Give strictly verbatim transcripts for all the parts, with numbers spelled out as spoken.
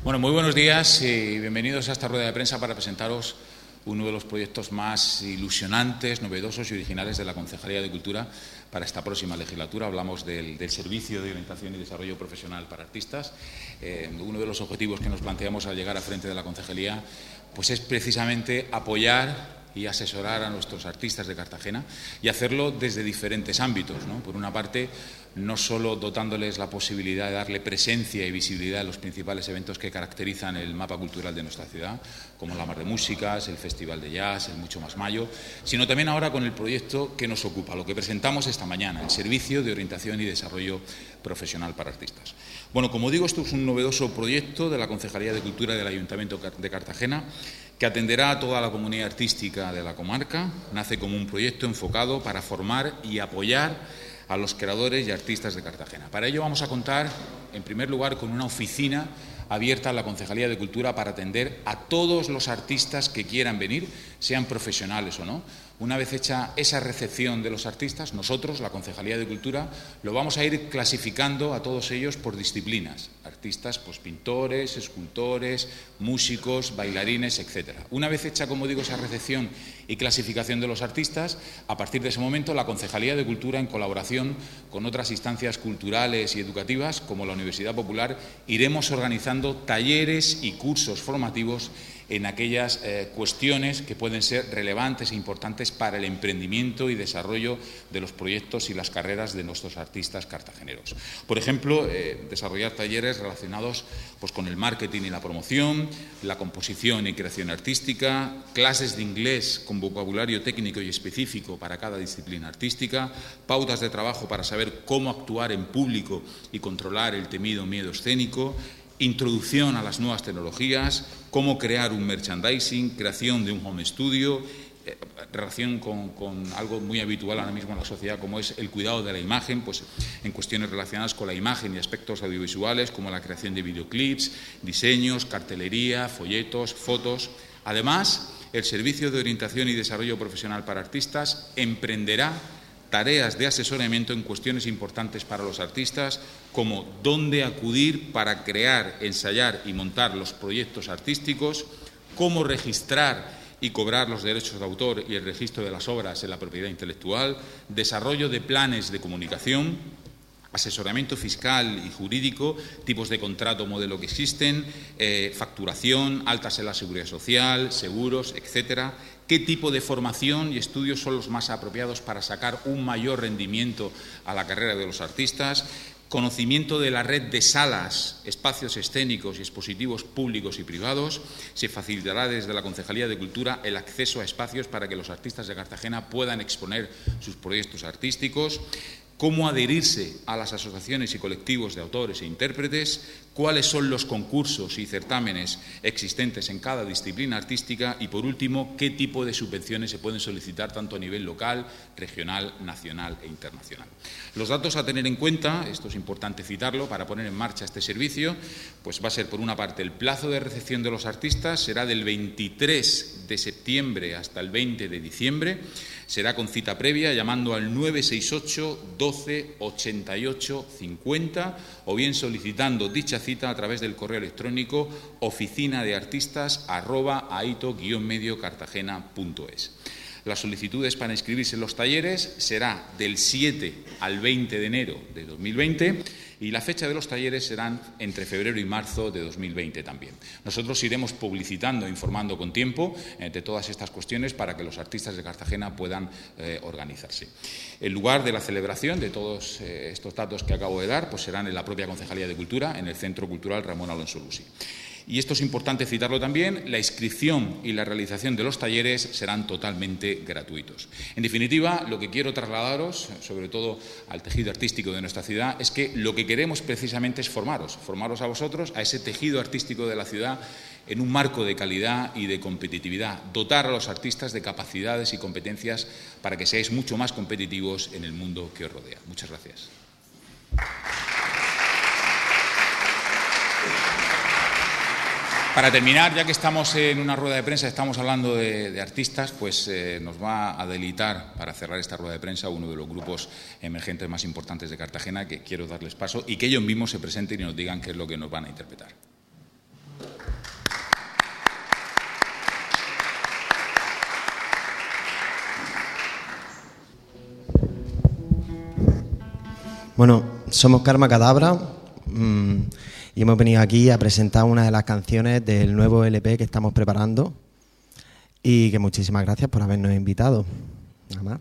Bueno, muy buenos días y bienvenidos a esta rueda de prensa para presentaros uno de los proyectos más ilusionantes, novedosos y originales de la Concejalía de Cultura para esta próxima legislatura. Hablamos del, del Servicio de Orientación y Desarrollo Profesional para Artistas. Eh, uno de los objetivos que nos planteamos al llegar al frente de la Concejalía pues es precisamente apoyar y asesorar a nuestros artistas de Cartagena y hacerlo desde diferentes ámbitos, ¿no? Por una parte, no solo dotándoles la posibilidad de darle presencia y visibilidad a los principales eventos que caracterizan el mapa cultural de nuestra ciudad, como la Mar de Músicas, el Festival de Jazz, el Mucho Más Mayo, sino también ahora con el proyecto que nos ocupa, lo que presentamos esta mañana, el Servicio de Orientación y Desarrollo Profesional para Artistas. Bueno, como digo, esto es un novedoso proyecto de la Concejalía de Cultura del Ayuntamiento de Cartagena que atenderá a toda la comunidad artística de la comarca. Nace como un proyecto enfocado para formar y apoyar a los creadores y artistas de Cartagena. Para ello vamos a contar, en primer lugar, con una oficina abierta a la Concejalía de Cultura para atender a todos los artistas que quieran venir, sean profesionales o no. Una vez hecha esa recepción de los artistas, nosotros, la Concejalía de Cultura, lo vamos a ir clasificando a todos ellos por disciplinas. Artistas, pues pintores, escultores, músicos, bailarines, etcétera. Una vez hecha, como digo, esa recepción y clasificación de los artistas, a partir de ese momento la Concejalía de Cultura, en colaboración con otras instancias culturales y educativas, como la Universidad Popular, iremos organizando talleres y cursos formativos en aquellas eh, cuestiones que pueden ser relevantes e importantes para el emprendimiento y desarrollo de los proyectos y las carreras de nuestros artistas cartageneros. Por ejemplo, eh, desarrollar talleres relacionados pues, con el marketing y la promoción, la composición y creación artística, clases de inglés con vocabulario técnico y específico para cada disciplina artística, pautas de trabajo para saber cómo actuar en público y controlar el temido miedo escénico, introducción a las nuevas tecnologías, cómo crear un merchandising, creación de un home studio, eh, relación con, con algo muy habitual ahora mismo en la sociedad como es el cuidado de la imagen, pues en cuestiones relacionadas con la imagen y aspectos audiovisuales como la creación de videoclips, diseños, cartelería, folletos, fotos. Además, el Servicio de Orientación y Desarrollo Profesional para Artistas emprenderá tareas de asesoramiento en cuestiones importantes para los artistas, como dónde acudir para crear, ensayar y montar los proyectos artísticos, cómo registrar y cobrar los derechos de autor y el registro de las obras en la propiedad intelectual, desarrollo de planes de comunicación, asesoramiento fiscal y jurídico, tipos de contrato modelo que existen, eh, facturación, altas en la seguridad social, seguros, etcétera. ¿Qué tipo de formación y estudios son los más apropiados para sacar un mayor rendimiento a la carrera de los artistas? Conocimiento de la red de salas, espacios escénicos y expositivos públicos y privados. Se facilitará desde la Concejalía de Cultura el acceso a espacios para que los artistas de Cartagena puedan exponer sus proyectos artísticos. Cómo adherirse a las asociaciones y colectivos de autores e intérpretes, cuáles son los concursos y certámenes existentes en cada disciplina artística y, por último, qué tipo de subvenciones se pueden solicitar tanto a nivel local, regional, nacional e internacional. Los datos a tener en cuenta, esto es importante citarlo, para poner en marcha este servicio, pues va a ser, por una parte, el plazo de recepción de los artistas será del veintitrés de septiembre hasta el veinte de diciembre, será con cita previa llamando al nueve seis ocho doce ochenta y ocho cincuenta o bien solicitando dicha cita a través del correo electrónico oficina de artistas arroba aito guion medio cartagena punto es. Las solicitudes para inscribirse en los talleres será del siete al veinte de enero de dos mil veinte y la fecha de los talleres serán entre febrero y marzo de dos mil veinte también. Nosotros iremos publicitando e informando con tiempo eh, de todas estas cuestiones para que los artistas de Cartagena puedan eh, organizarse. El lugar de la celebración de todos eh, estos datos que acabo de dar pues serán en la propia Concejalía de Cultura, en el Centro Cultural Ramón Alonso Lusi. Y esto es importante citarlo también, la inscripción y la realización de los talleres serán totalmente gratuitos. En definitiva, lo que quiero trasladaros, sobre todo al tejido artístico de nuestra ciudad, es que lo que queremos precisamente es formaros, formaros a vosotros, a ese tejido artístico de la ciudad, en un marco de calidad y de competitividad, dotar a los artistas de capacidades y competencias para que seáis mucho más competitivos en el mundo que os rodea. Muchas gracias. Para terminar, ya que estamos en una rueda de prensa, estamos hablando de, de artistas, pues eh, nos va a deleitar para cerrar esta rueda de prensa uno de los grupos emergentes más importantes de Cartagena, que quiero darles paso y que ellos mismos se presenten y nos digan qué es lo que nos van a interpretar. Bueno, somos Karma Cadabra mmm, y hemos venido aquí a presentar una de las canciones del nuevo L P que estamos preparando y que muchísimas gracias por habernos invitado. Nada más.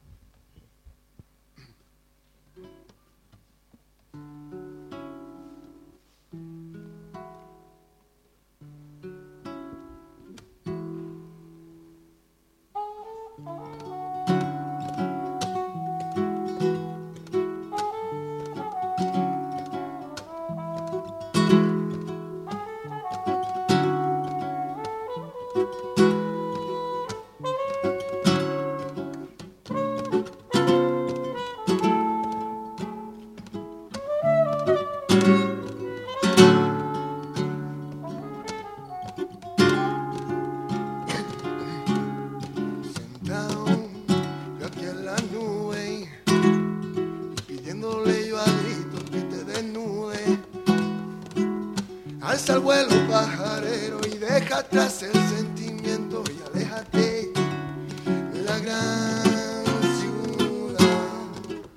Alza el vuelo pajarero y deja atrás el sentimiento y aléjate de la gran ciudad.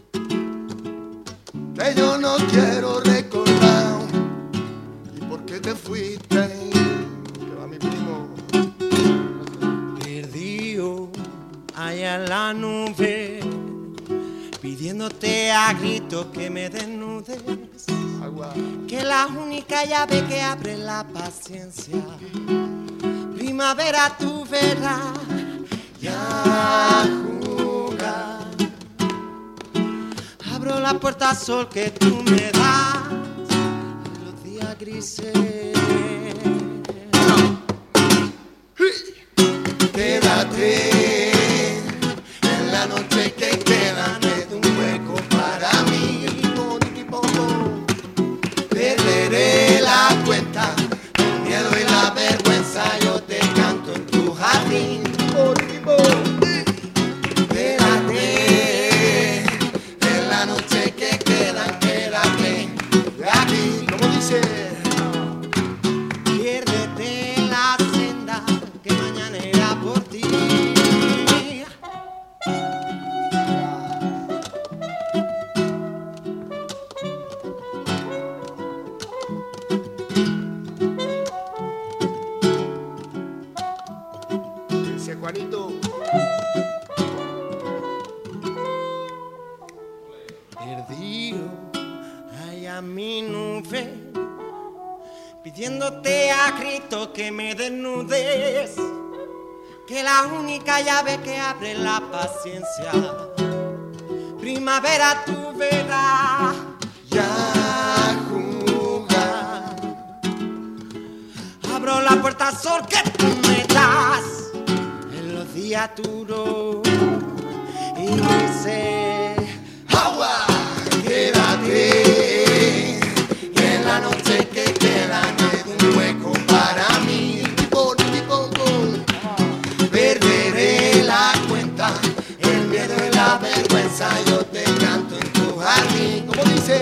Que yo no quiero recordar y por qué te fuiste. Que va mi primo. Perdido allá en la nube, pidiéndote a gritos que me desnudes. Que la única llave que abre la paciencia, primavera tú verás ya jugar. Abro la puerta al sol que tú me das en los días grises. Quédate en la noche que queda, no es un hueco para mí. Perderé la cuenta, el miedo y la vergüenza, yo te canto en tu jardín. Quédate en la noche que queda, quédate aquí. ¿Cómo dice? Piérdete en la senda que mañana irá por ti. Juanito. Perdido allá mi nube, pidiéndote a grito que me desnudes, que la única llave que abre la paciencia, primavera tú verás ya jugar. Abro la puerta al sol que tú me das día duro y dice agua. Quédate en la noche que queda, no es un hueco para mí. Perderé la cuenta, el miedo y la vergüenza, yo te canto en tu jardín. ¿Cómo dice?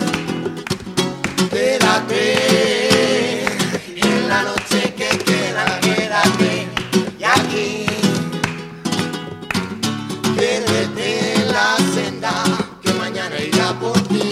Quédate en la noche que queda, quédate y aquí. Piérdete en la senda que mañana irá por ti.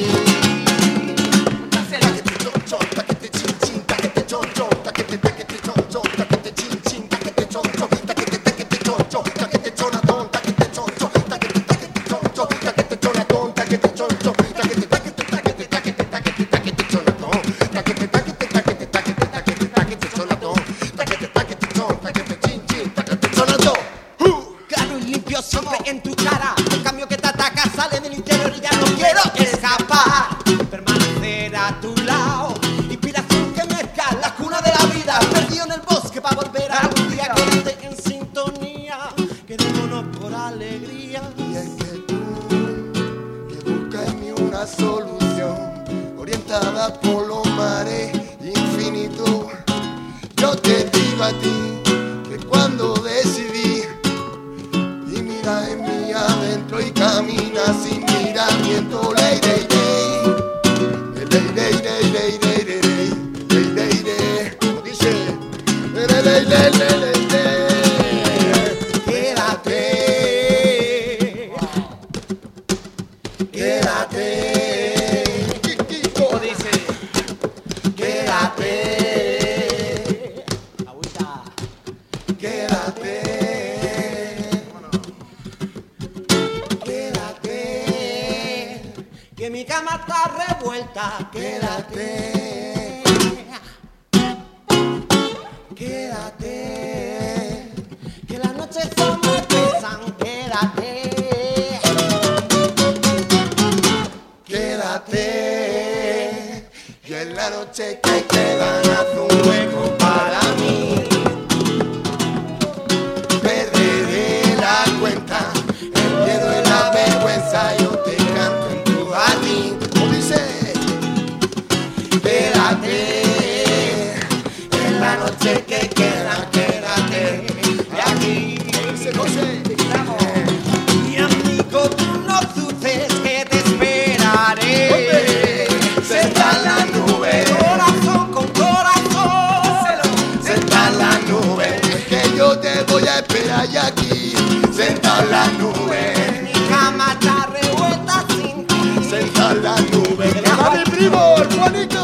Siempre en tu cara, el cambio que te ataca sale del interior y ya no quiero escapar. Permanecer a tu lado, inspiración que mezcla la cuna de la vida, perdido en el bosque para volver a algún día. Quédate en sintonía, quedémonos por alegría. Y es que tú, que buscas en mí una solución, orientada por los mares infinitos, yo te digo a ti que cuando decidí en mí adentro y camina sin miramiento. Ley, ley, ley, ley, ley, ley, ley, ley, ley, ley, ley, como dice, ley, ley, ley, ley, ley, quédate, quédate. quédate, quédate, que las noches son muy pesan, quédate, quédate, y en la noche que quedan haz un hueco para mí. Perderé la cuenta, el miedo y la vergüenza, yo te canto en tu jardín. ¿Cómo dice? Quédate, en la noche que queda, quédate de aquí. José, José. y amigo tú no dudes que te esperaré, Senta en la nube, corazón con corazón, senta en la nube, que yo te voy a esperar y aquí, senta en la nube, mi cama está revuelta sin ti. senta en la nube. ¡Que le va mi primo, el Juanito!